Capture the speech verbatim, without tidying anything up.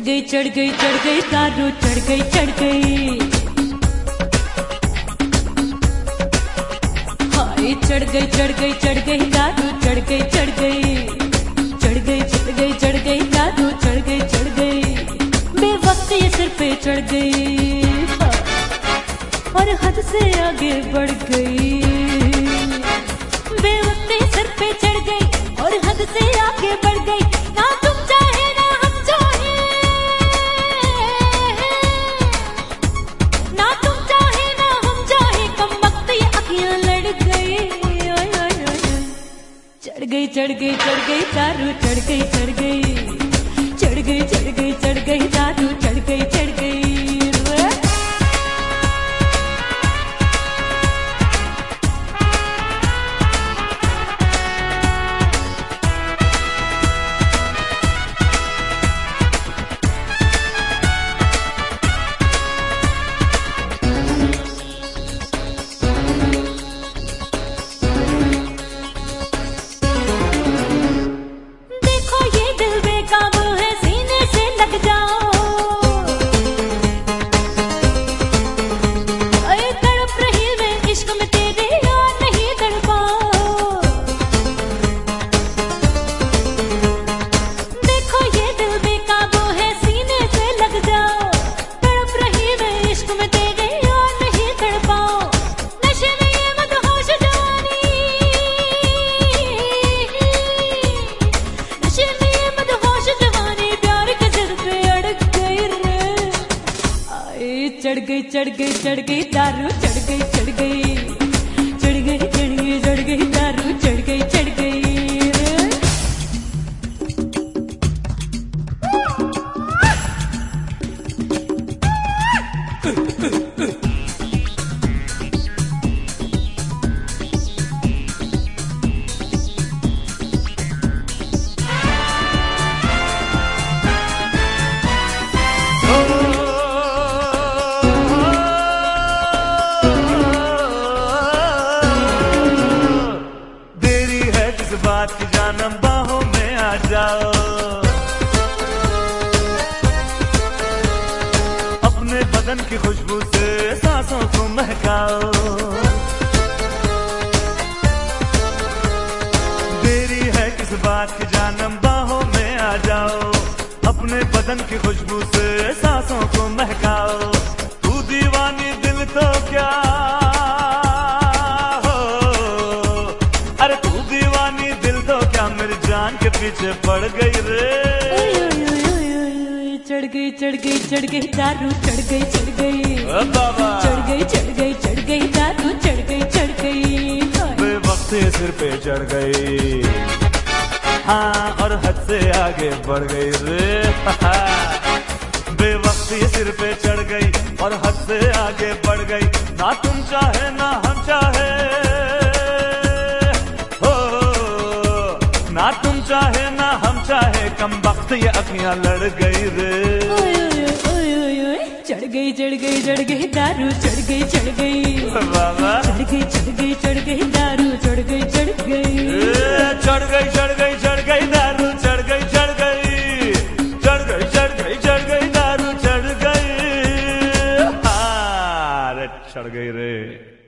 गई चढ़ गई चढ़ गई दारू चढ़ गई चढ़ गई, हाय चढ़ गई चढ़ गई चढ़ गई दारू चढ़ गई चढ़ गई, चढ़ गई चढ़ गई चढ़ गई दारू चढ़ गई चढ़ गई, बेवक्त ये सिर पे चढ़ गई और हद से आगे बढ़ गई, बेवक्त ये सिर पे चढ़ गई और हद से आगे बढ़ गई, ना तुम चाहे ना हम चाहे, ना तुम चाहे ना हम चाहे, कम वक्त ये अखियां लड़ गई, चढ़ गई चढ़ गई चढ़ गई दारू चढ़ गई चढ़ गई, चढ़ गई चढ़ गई चढ़ गई दारू चढ़ गई चढ़ गई। चढ़ गई चढ़ गई चढ़ गई दारू चढ़ गई चढ़ गई, चढ़ गई चढ़ गई चढ़ गई दारू चढ़ गई चढ़ गई। बात की जानम बाहों में आ जाओ, अपने बदन की खुशबू से सांसों को महकाओ, देरी है किस बात की जानम बाहों में आ जाओ, अपने बदन की खुशबू से सांसों को महकाओ, तू दीवानी दिल तो क्या के पीछे पड़ गई रे, चढ़ गई चढ़ गई चढ़ गई दारू चढ़ गई चढ़ गई, बाबा चढ़ गई चढ़ गई चढ़ गई दारू चढ़ गई चढ़ गई, बेवक्त सिर पे चढ़ गई, हाँ और हद से आगे बढ़ गई रे, बेवक्त सिर पे चढ़ गई और हद से आगे बढ़ गई, ना तुम चाहे ना हम चाहे, ना तुम चाहे ना हम चाहे, कम वक्त ये अखियां लड़ गई रे, चढ़ गई चढ़ गई चढ़ गई दारू चढ़ गई चढ़ गई, बाबा चढ़ गई चढ़ गई चढ़ गई दारू चढ़ गई चढ़ गई, चढ़ गई चढ़ गई चढ़ गई दारू चढ़ गई चढ़ गई, चढ़ गई चढ़ गई चढ़ गई दारू चढ़ गई, हाँ चढ़ गई रे।